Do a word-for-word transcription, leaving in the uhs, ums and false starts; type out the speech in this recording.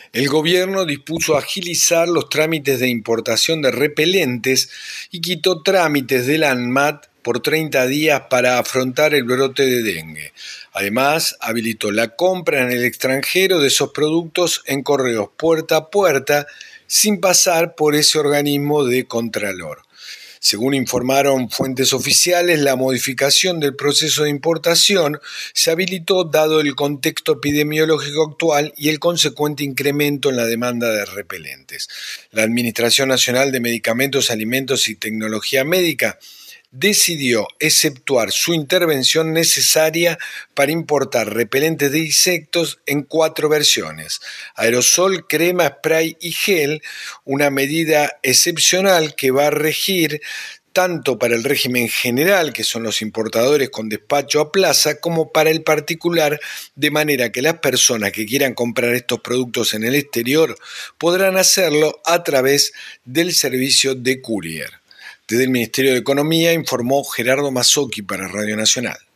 El gobierno dispuso agilizar los trámites de importación de repelentes y quitó trámites del ANMAT por treinta días para afrontar el brote de dengue. Además, habilitó la compra en el extranjero de esos productos en correos puerta a puerta sin pasar por ese organismo de contralor. Según informaron fuentes oficiales, la modificación del proceso de importación se habilitó dado el contexto epidemiológico actual y el consecuente incremento en la demanda de repelentes. La Administración Nacional de Medicamentos, Alimentos y Tecnología Médica decidió exceptuar su intervención necesaria para importar repelentes de insectos en cuatro versiones: aerosol, crema, spray y gel, una medida excepcional que va a regir tanto para el régimen general, que son los importadores con despacho a plaza, como para el particular, de manera que las personas que quieran comprar estos productos en el exterior podrán hacerlo a través del servicio de courier. Desde el Ministerio de Economía informó Gerardo Mazzocchi para Radio Nacional.